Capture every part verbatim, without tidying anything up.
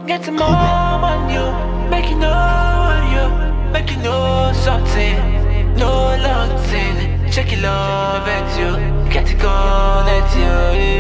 Get some more on you, make you know you, make you know something. No long thing, check your love at you, get it gone at you.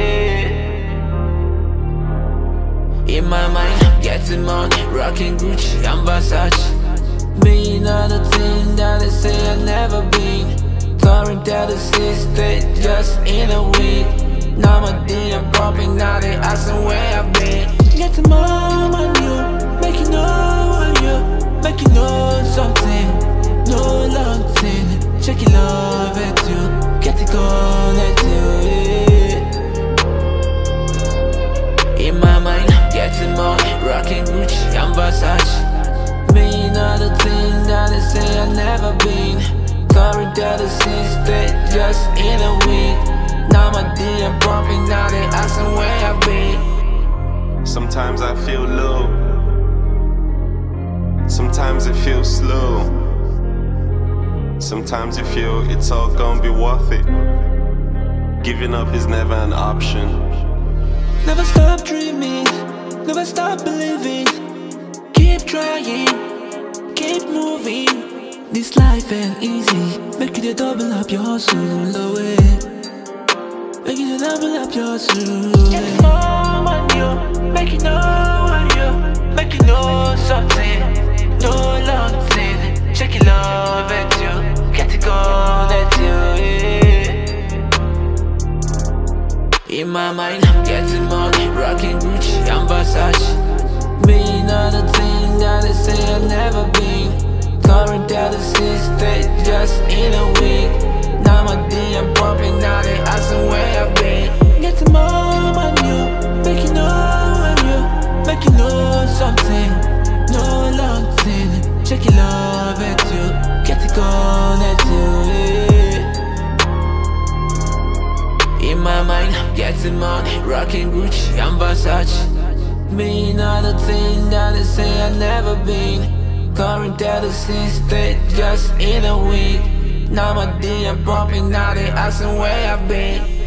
Yeah. In my mind, I'm getting money, rocking Gucci and Versace. Being other thing that they say I've never been. Touring down the state just in a week. Now my D M pumping, now they asking where I've been. Get some more on you, make you know you, make you know something. No long thing, check your love at you, get it gone at you. Yeah. In my mind, I'm getting money, rocking Gucci and Versace. Being other things that they say I've never been. Touring down the state just in a week. Now my D M pumping, now they asking where I've been. Sometimes I feel low, sometimes it feels slow. Sometimes you feel it's all gonna be worth it. Giving up is never an option. Never stop dreaming, never stop believing. Keep trying, keep moving. This life ain't easy, make you double up your hustle away. Make you double up your hustle away. Get more on you, make you know you, make you know something. No long thing, check your love at you, get it gone at you. Yeah. In my mind, I'm getting money, rocking Gucci and Versace. Being other thing that they say I've never been. Touring down the state just in a week. Now my D M pumping, now they asking where I've been. Get some more on you, make you know you, make you know something. No long thing, check your love at you, get it gone at you. Yeah. In my mind, I'm getting money, rocking Gucci and Versace. Being other thing that they say I've never been. Touring down the state just in a week. Now my D M pumping, now they asking where I've been.